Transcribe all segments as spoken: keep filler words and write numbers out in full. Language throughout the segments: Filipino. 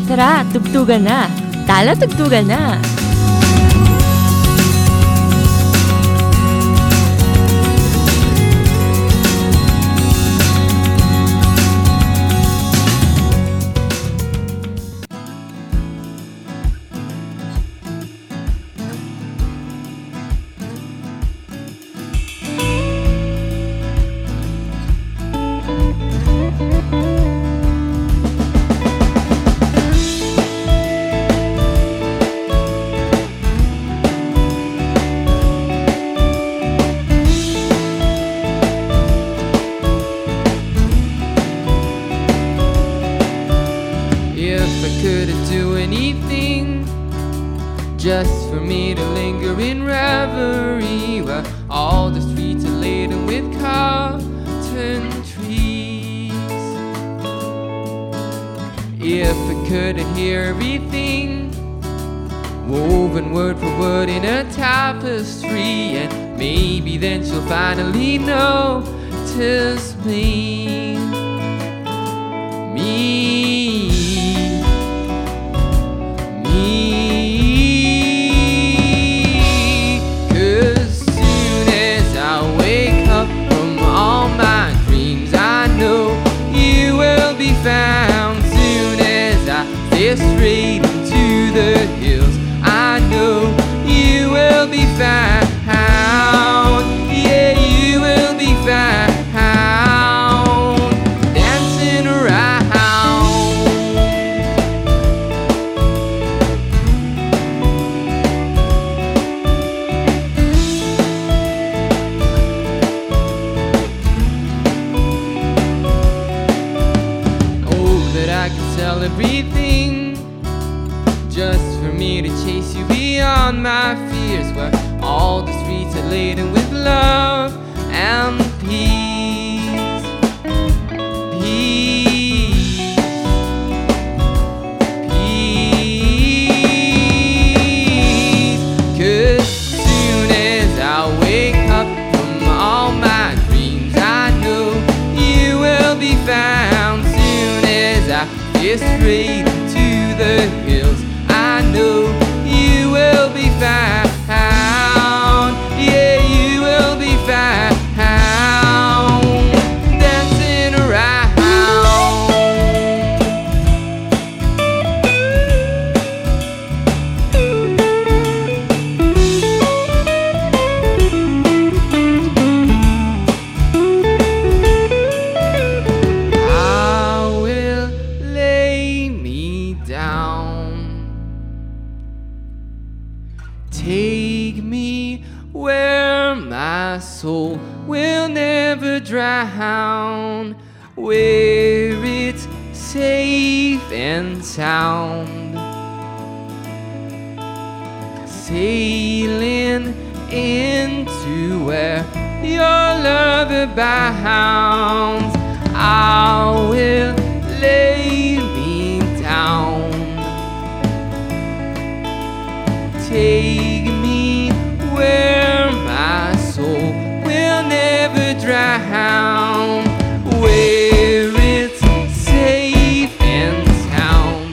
Tara, tugtugan na. Tala, tugtugan na. If I could do anything just for me to linger in reverie, where all the streets are laden with cotton trees. If I could hear everything woven word for word in a tapestry, and maybe then she'll finally notice me. Me. Found soon as I stare straight into the hills. I know you will be found. Yeah, you will be found dancing around. I can sell everything just for me to chase you beyond my fears, where all the streets are laden with love and peace. Peace. Peace. 'Cause soon as I wake up from all my dreams, I know you will be found. I stare straight into the hills. I know you will be found. Yeah, you will be found dancing around. Take me where my soul will never drown, where it's safe and sound. Sailing into where your love abounds, I will lay me down. Take me where my soul will never drown, where it's safe and sound.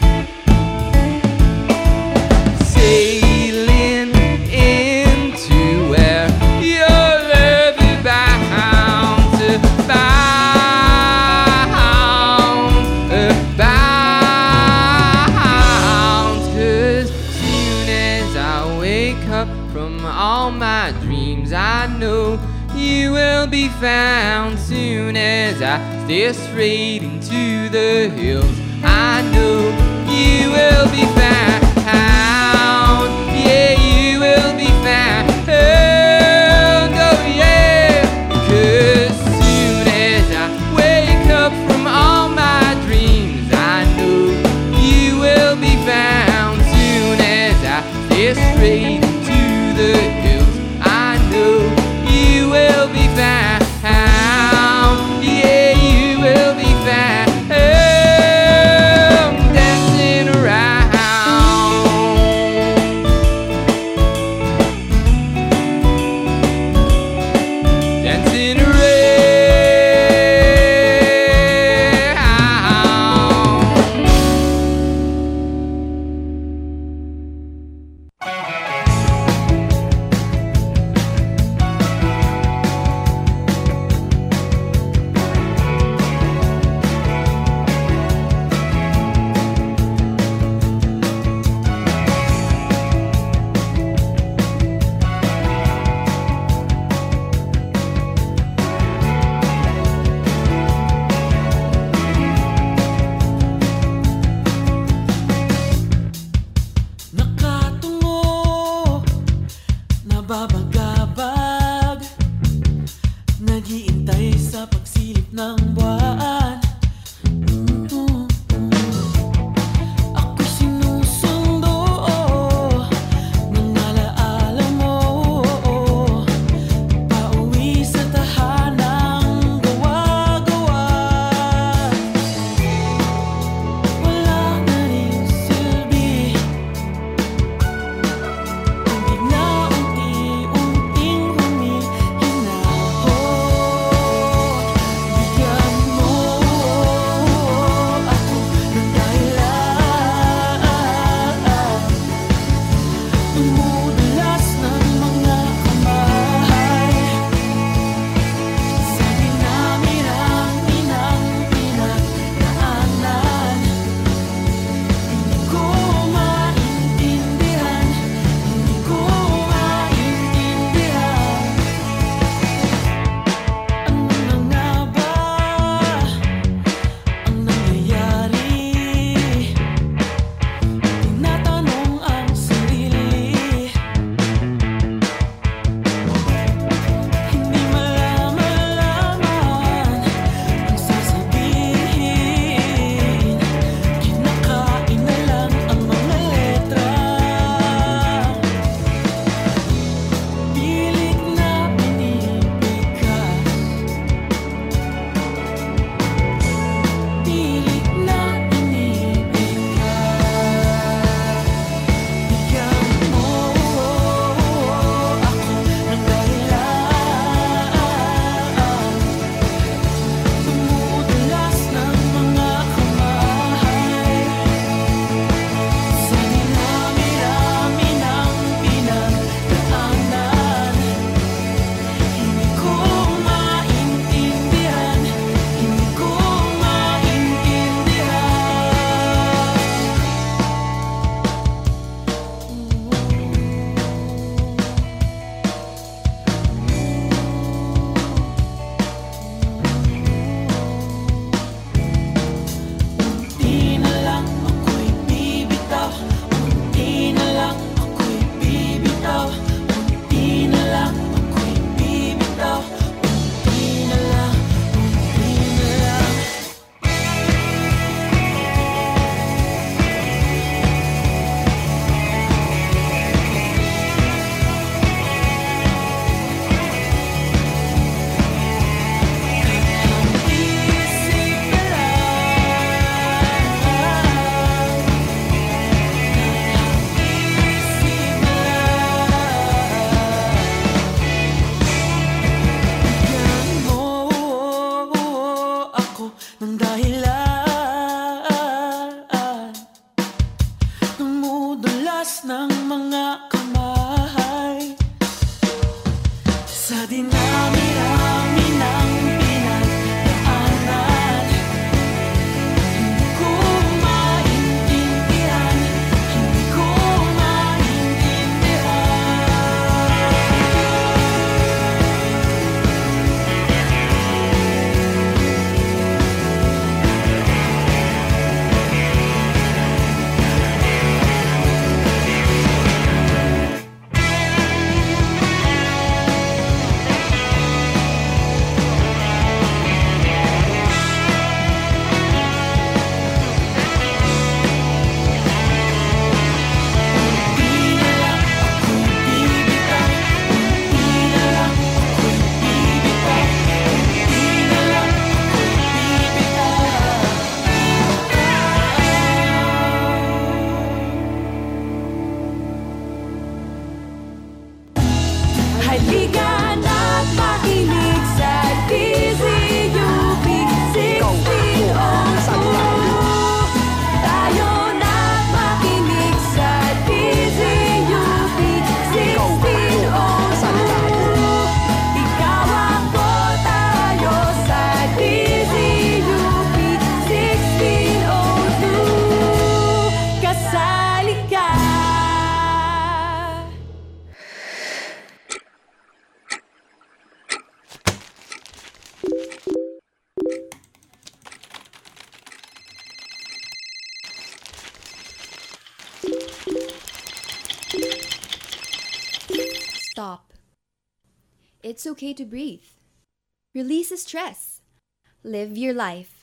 Sailing into where your love abounds, abounds, abounds. 'Cause I wake up from all my dreams, I know you will be found. Soon as I stare straight into the hills, I know you will be found. Yeah, you will be found. Oh, yeah. 'Cause soon as I wake up from all my dreams, I know you will be found. Soon as I stare straight into the hills, I know you will be found. Yeah, you will be found dancing around. ng buwan. Ako'y sinusundo ng alaala mo, pauwi sa tahanang gawa-gawa. Wala na ring silbi, tubig na unti-unting humihinahon. Bigyan mo ako ng dahilan, tumudulas ng mga kamay sa dinami-rami ng pinagdaanan. Hindi ko maintindihan, hindi ko maintindihan. Ano na nga ba ang nangyayari? Tinatanong ang sarili, hindi malaman-laman ang sasabihin. Kinakain na lang ang mga letra, pilit na binibigkas, pilit na binibigkas. Bigyan mo ako ng dahilan, tumudulas ng mga kamay sa dinami-rami ng pinagdaanan. Hindi ko maintindihan, hindi ko maintindihan. Unti na lang ako'y bibitaw, unti na lang ako'y bibitaw, unti na lang ako'y bibitaw, unti na lang, unti na lang. Ang isip na lang, isip na lang. Bigyan mo ako ng dahilan, tumudulas ng mga kamay sa dinami-rami ng pinagdaanan. Hindi ko maintindihan, hindi ko Halika na't makinig sa D Z U P sixteen oh two. Tayo na't makinig sa D Z U P sixteen oh two. Ikaw ako, tayo sa D Z U P sixteen oh two. Kasali ka. Stop. It's okay to breathe. Release the stress. live your life.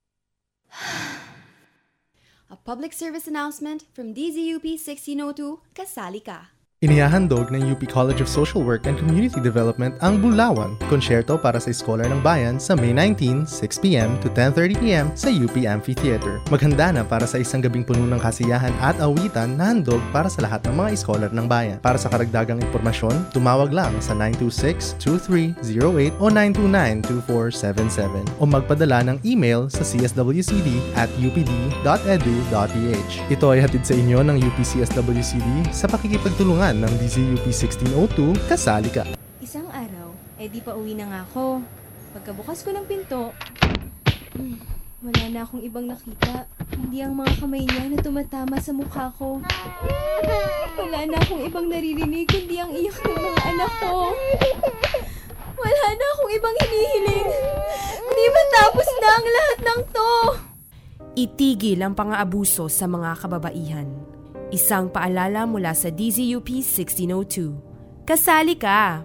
A public service announcement from D Z U P sixteen oh two, Kasali Ka. Inihahandog ng U P College of Social Work and Community Development ang Bulawan, konsyerto para sa Scholar ng Bayan sa May nineteenth, six p.m. to ten thirty p.m. sa U P Amphitheater. Maghanda na para sa isang gabing puno ng kasiyahan at awitan na handog para sa lahat ng mga Scholar ng Bayan. Para sa karagdagang impormasyon, tumawag lang sa nine two six, two three zero eight o nine two nine, two four seven seven o magpadala ng email sa c s w c d at u p d dot e d u dot p h. Ito ay hatid sa inyo ng U P C S W C D sa pakikipagtulungan ng D Z U P sixteen oh two, Kasali Ka. Isang araw, eh di pa uwi na nga ako. Pagkabukas ko ng pinto, hmm, wala na akong ibang nakita. Hindi ang mga kamay niya na tumatama sa mukha ko. Wala na akong ibang naririnig, kundi ang iyak ng mga anak ko. Wala na akong ibang hinihiling. Di ba tapos na ang lahat ng to? Itigil ang pang-aabuso sa mga kababaihan. Isang paalala mula sa D Z U P sixteen oh two. Kasali ka!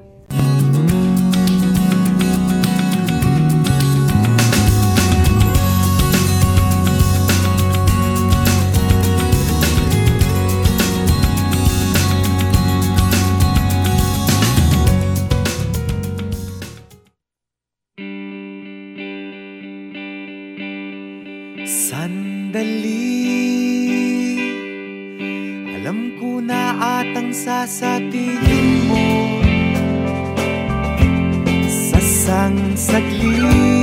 Sandali, alam ko na atang sasabihin mo. Sasang saglit